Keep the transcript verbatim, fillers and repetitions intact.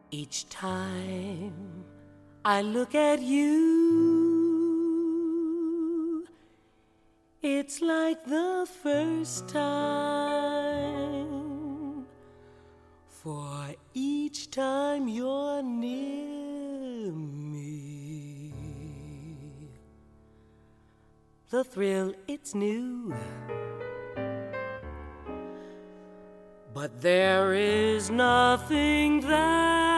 Each time I look at you, it's like the first time. For each time you're near me, the thrill, it's new. But there is nothing that